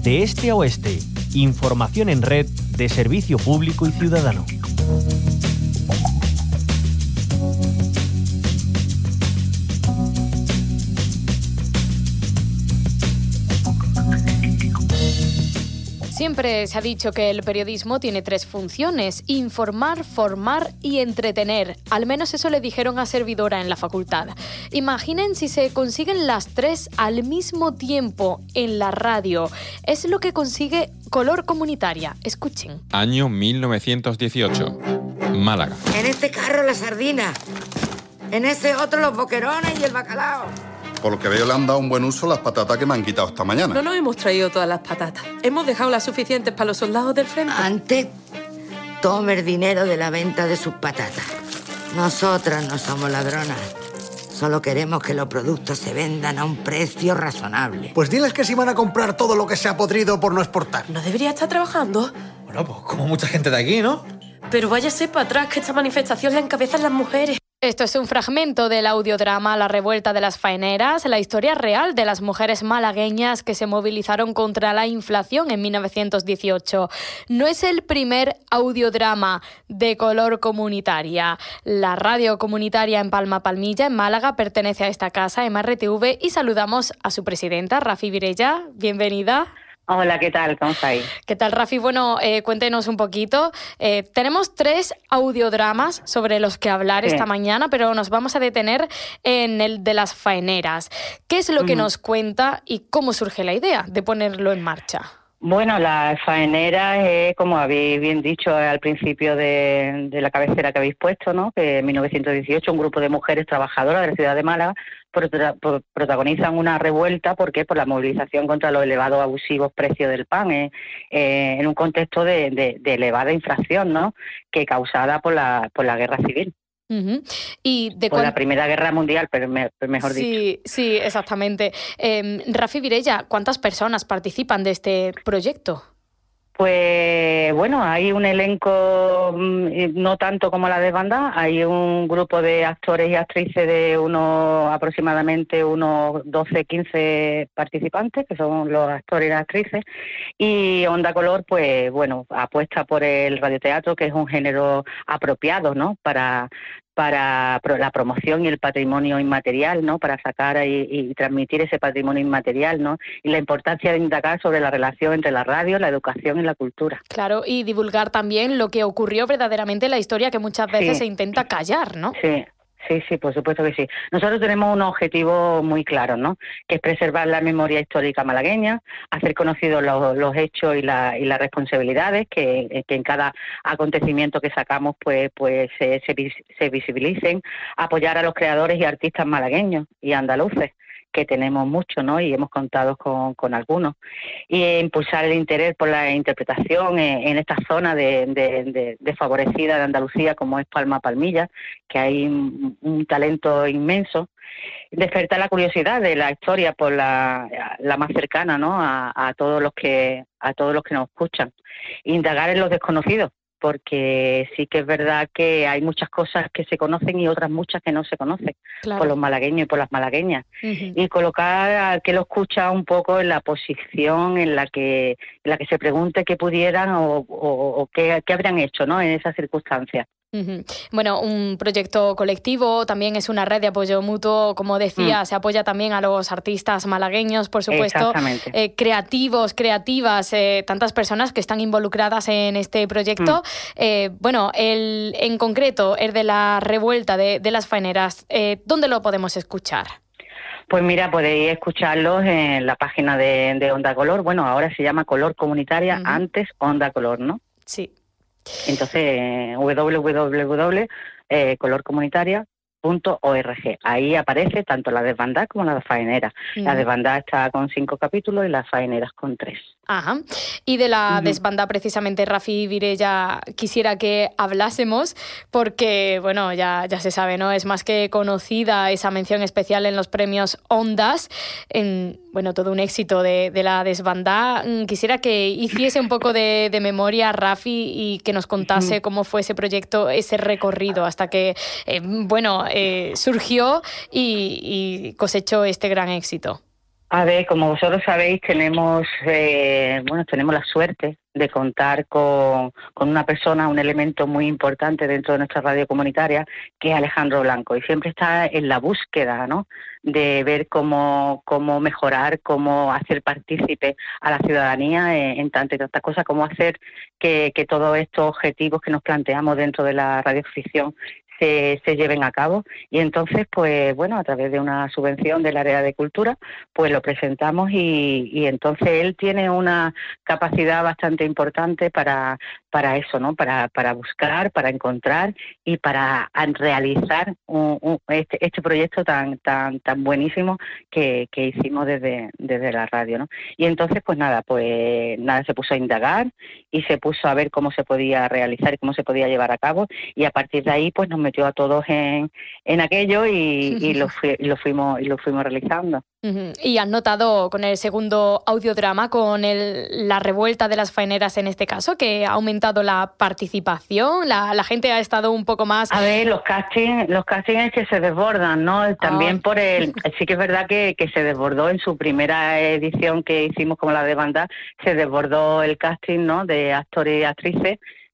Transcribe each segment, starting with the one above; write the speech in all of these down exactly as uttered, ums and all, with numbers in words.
de este a oeste. Información en red de servicio público y ciudadano. Siempre se ha dicho que el periodismo tiene tres funciones: informar, formar y entretener. Al menos eso le dijeron a Servidora en la facultad. Imaginen si se consiguen las tres al mismo tiempo en la radio. Es lo que consigue Color Comunitaria. Escuchen. Año mil novecientos dieciocho. Málaga. En este carro la sardina. En ese otro los boquerones y el bacalao. Por lo que veo le han dado un buen uso las patatas que me han quitado esta mañana. No nos hemos traído todas las patatas. Hemos dejado las suficientes para los soldados del frente. Antes, tome el dinero de la venta de sus patatas. Nosotras no somos ladronas. Solo queremos que los productos se vendan a un precio razonable. Pues diles que si van a comprar todo lo que se ha podrido por no exportar. ¿No debería estar trabajando? Bueno, pues como mucha gente de aquí, ¿no? Pero váyase para atrás, que esta manifestación la encabezan las mujeres. Esto es un fragmento del audiodrama La revuelta de las faeneras, la historia real de las mujeres malagueñas que se movilizaron contra la inflación en mil novecientos dieciocho. No es el primer audiodrama de Color Comunitaria. La radio comunitaria en Palma Palmilla, en Málaga, pertenece a esta casa, M R T V, y saludamos a su presidenta, Rafi Virella. Bienvenida. Hola, ¿qué tal? ¿Cómo estáis? ¿Qué tal, Rafi? Bueno, eh, cuéntenos un poquito. Eh, tenemos tres audiodramas sobre los que hablar sí. esta mañana, pero nos vamos a detener en el de las faeneras. ¿Qué es lo uh-huh. que nos cuenta y cómo surge la idea de ponerlo en marcha? Bueno, las faeneras es, como habéis bien dicho al principio de, de la cabecera que habéis puesto, ¿no? Que en mil novecientos dieciocho un grupo de mujeres trabajadoras de la ciudad de Málaga prota- protagonizan una revuelta, ¿por qué? Por la movilización contra los elevados abusivos precios del pan, eh, eh, en un contexto de, de, de elevada inflación, ¿no? Que causada por la, por la guerra civil. Uh-huh. Y de por cuan... la Primera Guerra Mundial, pero me, mejor sí, dicho. Sí, exactamente. Eh, Rafi Virella, ¿cuántas personas participan de este proyecto? Pues bueno, hay un elenco no tanto como la desbandada, hay un grupo de actores y actrices de unos aproximadamente unos doce, quince participantes, que son los actores y las actrices, y Onda Color, pues bueno, apuesta por el radioteatro, que es un género apropiado, ¿no? Para para la promoción y el patrimonio inmaterial, ¿no? Para sacar y, y transmitir ese patrimonio inmaterial, ¿no? Y la importancia de indagar sobre la relación entre la radio, la educación y la cultura. Claro, y divulgar también lo que ocurrió verdaderamente en la historia, que muchas veces sí. se intenta callar, ¿no? Sí. Sí, sí, por supuesto que sí. Nosotros tenemos un objetivo muy claro, ¿no? Que es preservar la memoria histórica malagueña, hacer conocidos los, los hechos y, la, y las responsabilidades que, que en cada acontecimiento que sacamos pues, pues se, se, se visibilicen, apoyar a los creadores y artistas malagueños y andaluces, que tenemos mucho, ¿no? Y hemos contado con, con algunos. Y eh, impulsar el interés por la interpretación en, en esta zona de, de, de, desfavorecida de Andalucía, como es Palma Palmilla, que hay un, un talento inmenso. Despertar la curiosidad de la historia por la, la más cercana, ¿no? A, a todos los que a todos los que nos escuchan. Indagar en los desconocidos, porque sí que es verdad que hay muchas cosas que se conocen y otras muchas que no se conocen, claro, por los malagueños y por las malagueñas. Uh-huh. Y colocar al que lo escucha un poco en la posición en la que en la que se pregunte qué pudieran o, o, o qué, qué habrían hecho, ¿no? En esas circunstancias. Uh-huh. Bueno, un proyecto colectivo, también es una red de apoyo mutuo, como decía, mm. se apoya también a los artistas malagueños, por supuesto, eh, creativos, creativas, eh, tantas personas que están involucradas en este proyecto. Mm. Eh, bueno, el en concreto, el de la revuelta de, de las faeneras, eh, ¿dónde lo podemos escuchar? Pues mira, podéis escucharlos en la página de, de Onda Color. Bueno, ahora se llama Color Comunitaria, uh-huh. antes Onda Color, ¿no? Sí. Entonces, doble u doble u doble u punto color comunitaria punto org. Ahí aparece tanto la desbandada como la faenera. Uh-huh. La desbandada está con cinco capítulos y las faeneras con tres. Ajá. Y de la uh-huh. desbandada, precisamente, Rafi Virella, quisiera que hablásemos, porque, bueno, ya, ya se sabe, ¿no? Es más que conocida esa mención especial en los premios Ondas, en, bueno, todo un éxito de, de la desbandada. Quisiera que hiciese un poco de, de memoria, Rafi, y que nos contase uh-huh. cómo fue ese proyecto, ese recorrido, hasta que, eh, bueno, eh, surgió y, y cosechó este gran éxito. A ver, como vosotros sabéis, tenemos eh, bueno, tenemos la suerte de contar con, con una persona, un elemento muy importante dentro de nuestra radio comunitaria, que es Alejandro Blanco, y siempre está en la búsqueda, ¿no?, de ver cómo, cómo mejorar, cómo hacer partícipe a la ciudadanía en, en tantas y tantas cosas, cómo hacer que, que todos estos objetivos que nos planteamos dentro de la radioficción Se, se lleven a cabo. Y entonces, pues bueno, a través de una subvención del área de cultura, pues lo presentamos y, y entonces él tiene una capacidad bastante importante para, para eso, ¿no? Para, para buscar, para encontrar y para realizar un, un, este, este proyecto tan tan tan buenísimo que, que hicimos desde, desde la radio, ¿no? Y entonces, pues nada, pues nada, se puso a indagar y se puso a ver cómo se podía realizar y cómo se podía llevar a cabo, y a partir de ahí, pues nos metió a todos en, en aquello y, y, lo fui, y lo fuimos y lo fuimos realizando. Uh-huh. Y has notado con el segundo audiodrama, con el, la revuelta de las faeneras en este caso, que ha aumentado la participación, la, la gente ha estado un poco más... A ver, los castings, los castings es que se desbordan, ¿no? También oh. por el... Sí que es verdad que, que se desbordó en su primera edición que hicimos como la de banda, se desbordó el casting, ¿no?, de actores y actrices,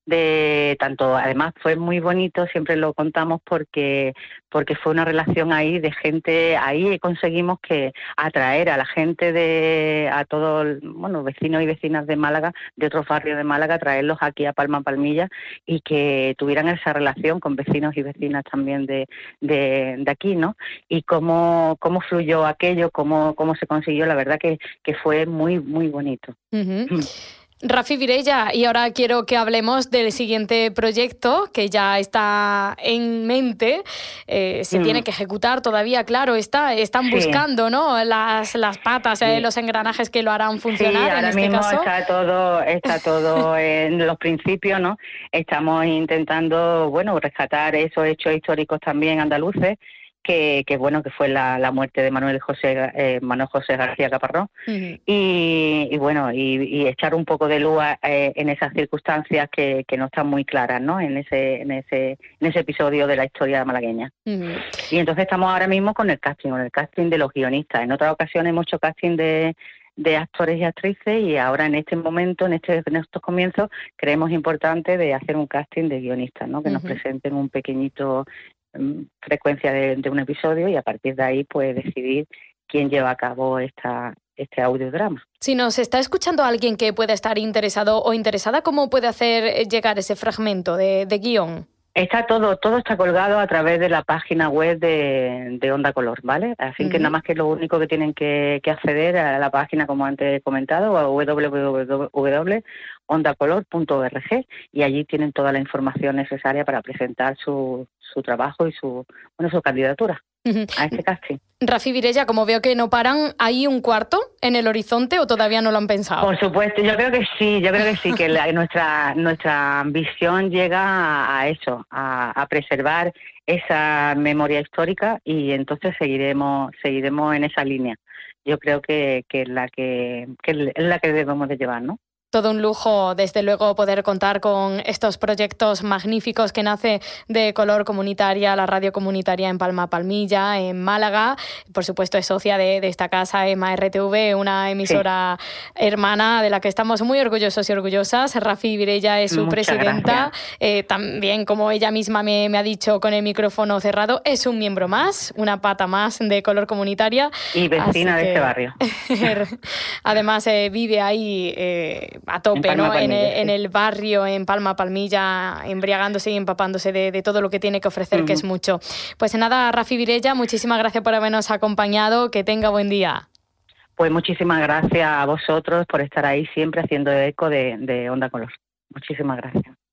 de tanto, además fue muy bonito, siempre lo contamos porque porque fue una relación ahí de gente, ahí conseguimos que atraer a la gente de, a todos, bueno, vecinos y vecinas de Málaga, de otros barrios de Málaga, traerlos aquí a Palma Palmilla y que tuvieran esa relación con vecinos y vecinas también de, de, de aquí, ¿no? Y cómo, cómo fluyó aquello, cómo, cómo se consiguió, la verdad que, que fue muy, muy bonito. Uh-huh. Rafi Virella, y ahora quiero que hablemos del siguiente proyecto que ya está en mente. Eh, se mm. tiene que ejecutar todavía, claro, está, están sí. buscando, ¿no?, las, las patas, sí. eh, los engranajes que lo harán funcionar. Sí, ahora en este mismo caso. está todo, está todo en los principios, ¿no? Estamos intentando, bueno, rescatar esos hechos históricos también andaluces, que, que bueno, que fue la, la muerte de Manuel José eh, Manuel José García Caparrós, uh-huh. y, y bueno, y, y echar un poco de luz eh, en esas circunstancias que, que no están muy claras, ¿no?, en ese, en ese, en ese episodio de la historia malagueña. Uh-huh. Y entonces estamos ahora mismo con el casting, con el casting de los guionistas. En otras ocasiones hemos hecho casting de de actores y actrices, y ahora en este momento, en, este, en estos comienzos, creemos importante de hacer un casting de guionistas, ¿no?, que uh-huh. nos presenten un pequeñito frecuencia de, de un episodio, y a partir de ahí pues decidir quién lleva a cabo esta, este audiodrama. Si nos está escuchando alguien que pueda estar interesado o interesada, ¿cómo puede hacer llegar ese fragmento de, de guión? Está todo, todo está colgado a través de la página web de, de Onda Color, ¿vale? Así uh-huh. que nada más que lo único que tienen que, que acceder a la página, como antes he comentado, a doble u doble u doble u punto onda color punto org, y allí tienen toda la información necesaria para presentar su, su trabajo y su, bueno, su candidatura uh-huh. a este casting. Rafi Virella, como veo que no paran, ¿hay un cuarto en el horizonte o todavía no lo han pensado? Por supuesto, yo creo que sí, yo creo que sí, que la, nuestra nuestra ambición llega a, a eso, a, a preservar esa memoria histórica, y entonces seguiremos seguiremos en esa línea. Yo creo que, que es la que, que es la que debemos de llevar, ¿no? Todo un lujo, desde luego, poder contar con estos proyectos magníficos que nace de Color Comunitaria, la radio comunitaria en Palma Palmilla, en Málaga. Por supuesto, es socia de, de esta casa, EMA R T V, una emisora sí. hermana de la que estamos muy orgullosos y orgullosas. Rafi Virella es su Muchas presidenta. Eh, también, como ella misma me, me ha dicho con el micrófono cerrado, es un miembro más, una pata más de Color Comunitaria. Y vecina de este barrio. Además, eh, vive ahí... Eh, a tope, en ¿no? Palmilla, en, el, sí. en el barrio, en Palma Palmilla, embriagándose y empapándose de, de todo lo que tiene que ofrecer, uh-huh. que es mucho. Pues nada, Rafi Virella, muchísimas gracias por habernos acompañado, que tenga buen día. Pues muchísimas gracias a vosotros por estar ahí siempre haciendo eco de, de Onda Color. Muchísimas gracias.